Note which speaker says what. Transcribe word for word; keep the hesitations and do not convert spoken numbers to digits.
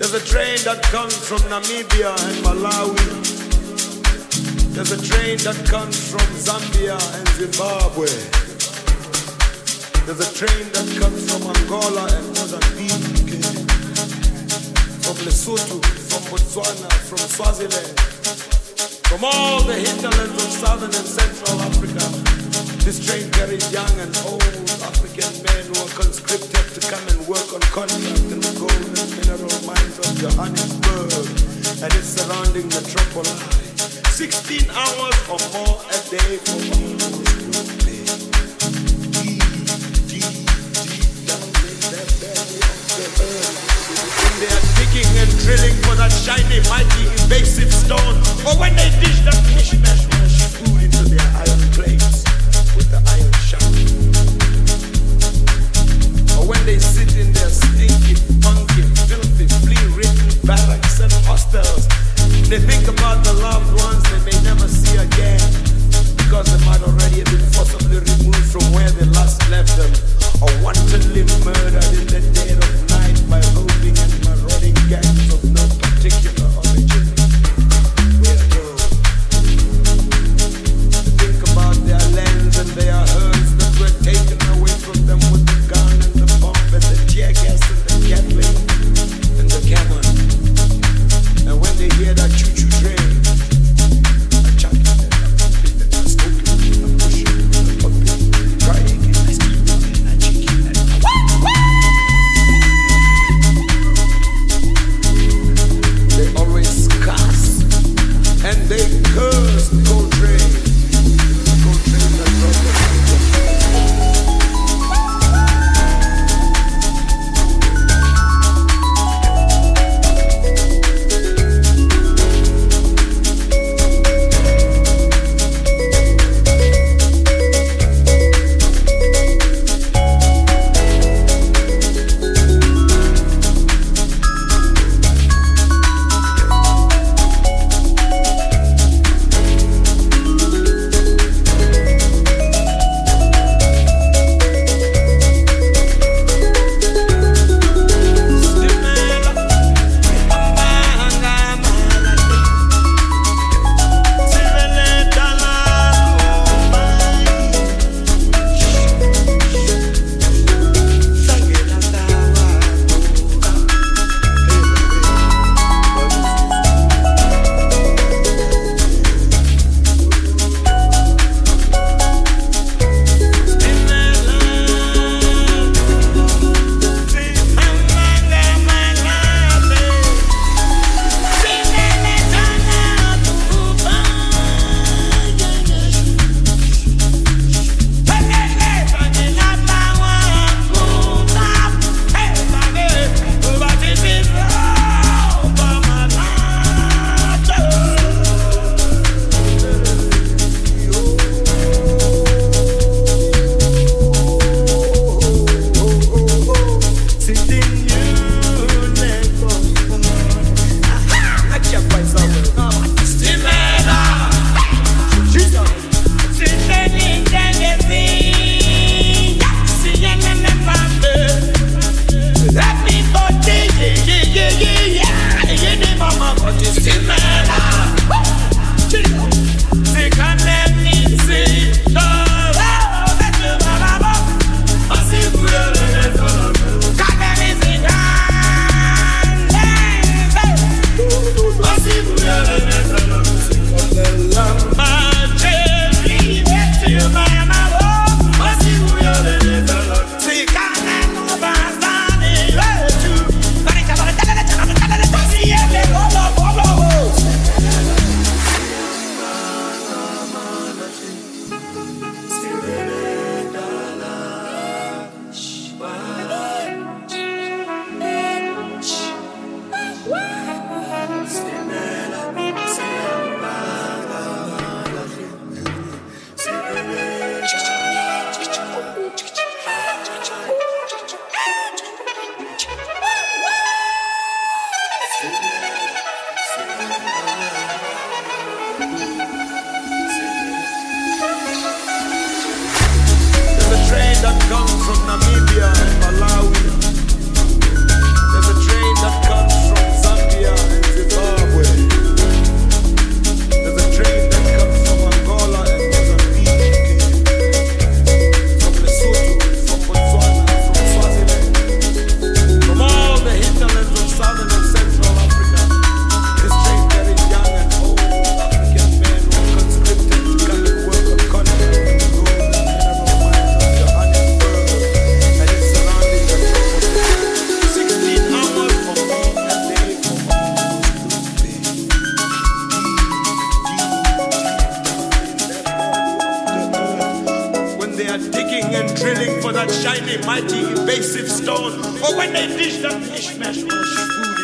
Speaker 1: There's a train that comes from Namibia and Malawi. There's a train that comes from Zambia and Zimbabwe. There's a train that comes from Angola and Mozambique, from Lesotho, from Botswana, from Swaziland, from all the hinterlands of southern and central Africa. This train carries young and old African men who are conscripted to come and work on contract in the gold and mineral mines of Johannesburg and its surrounding metropolis. sixteen hours or more a day for all those who pay. Deep, deep, deep down in that belly of the earth. When they are digging and drilling for that shiny, mighty, invasive stone, or when they dish that mishmash mash food into their iron plates with the iron shaft, or when they sit in their stinky, funky, filthy, flea-ridden barracks and hostels. They think about the loved ones they may never see again, because they might already have been forcibly removed from where they last left them, or wantonly murdered in the dead of night by roving and marauding gangs of no particular origin. We're told for that shiny, mighty, evasive stone, or when they dish that mishmash of food